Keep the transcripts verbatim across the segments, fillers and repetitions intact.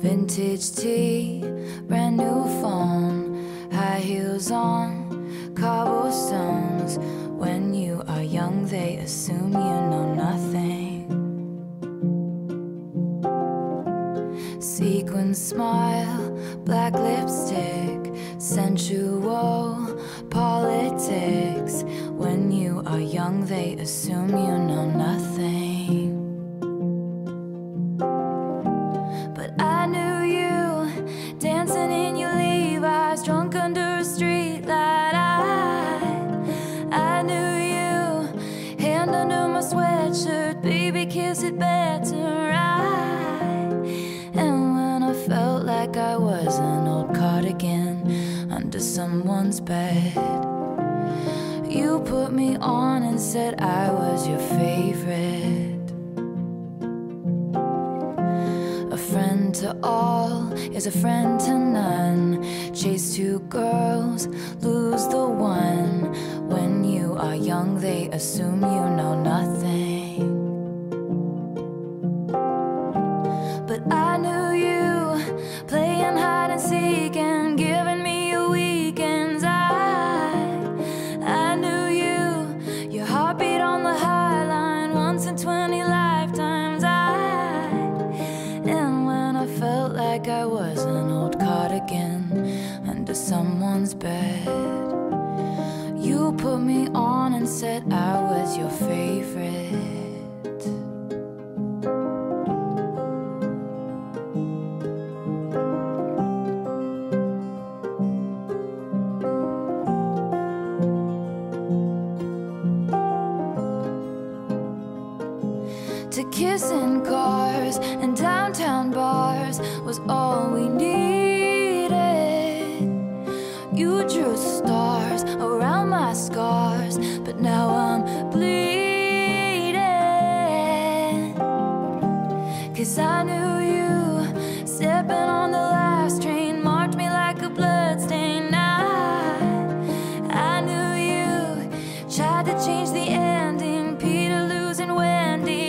Vintage tea, brand new phone, high heels on cobblestones. When you are young, they assume you know nothing. Sequin smile, black lipstick, sensual politics. When you are young, they assume you know nothing. But I knew you dancing in your Levi's, drunk under a street light. I, I knew you, hand under my sweatshirt, baby, kiss it better. I, and when I felt like I was an old cardigan under someone's bed, you put me on and said I was your favorite. A friend to all is a friend to none. Chase two girls, lose the one. When you are young, they assume you know nothing. But I knew you, playing hide and seek and giving me your weekends. I, I knew you, your heartbeat on the high line, once in twenty lifetimes. I, and when I felt like I was an old cardigan under someone's bed, you put me on and said I was your favorite. To kiss in cars and downtown bars was all we needed. You drew stars around my scars, but now I'm bleeding. 'Cause I knew you, stepping on the last train, marked me like a bloodstain. I, I knew you, tried to change the ending, Peter losing Wendy.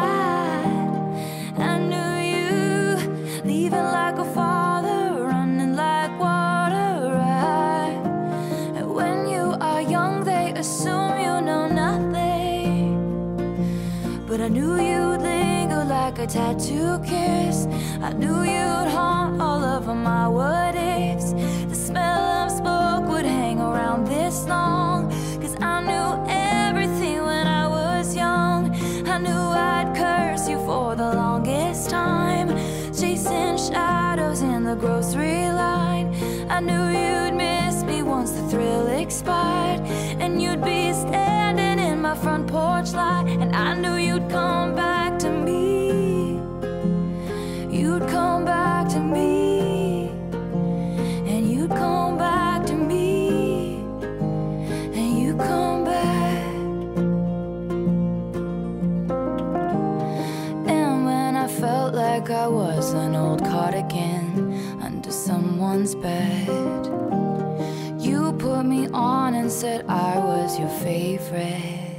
Leaving like a father, running like water. I, and when you are young, they assume you know nothing. But I knew you'd linger like a tattoo kiss. I knew you'd haunt all over my what ifs. The smell of smoke would hang around this long, 'cause I knew everything when I was young. I knew I'd curse you for the longest time, chasing shadows in the grocery line. I knew you'd miss me once the thrill expired, and you'd be standing in my front porch light. And I knew you'd come back to me. You'd come back to me. And you'd come back to me. And you'd come back. And when I felt like I was an old cardigan under someone's bed, you put me on and said I was your favorite.